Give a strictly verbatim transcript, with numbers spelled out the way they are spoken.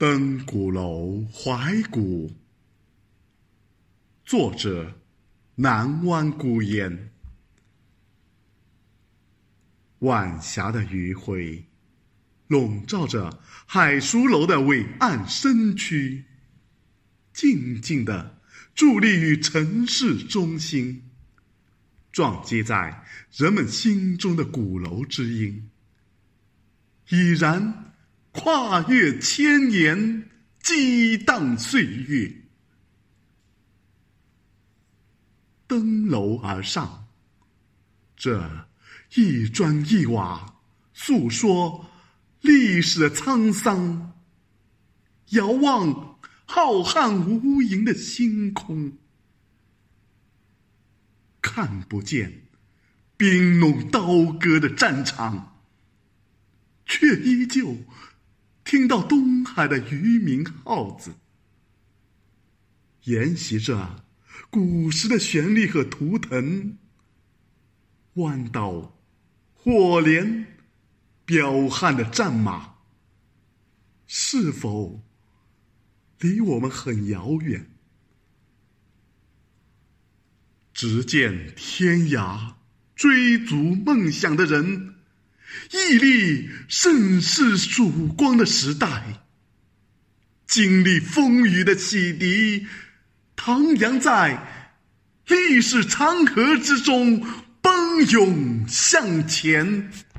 登鼓楼怀古，作者南湾孤烟。晚霞的余晖笼罩着海书楼的伟岸身躯，静静地伫立于城市中心，撞击在人们心中的鼓楼之音，已然跨越千年，激荡岁月。登楼而上，这一砖一瓦诉说历史的沧桑，遥望浩瀚无垠的星空，看不见冰冷刀割的战场，却依旧听到东海的渔民号子，沿袭着古时的旋律和图腾，弯刀、火镰、彪悍的战马，是否离我们很遥远？只见天涯追逐梦想的人，屹立盛世曙光的时代，经历风雨的洗涤，徜徉在历史长河之中，奔涌向前。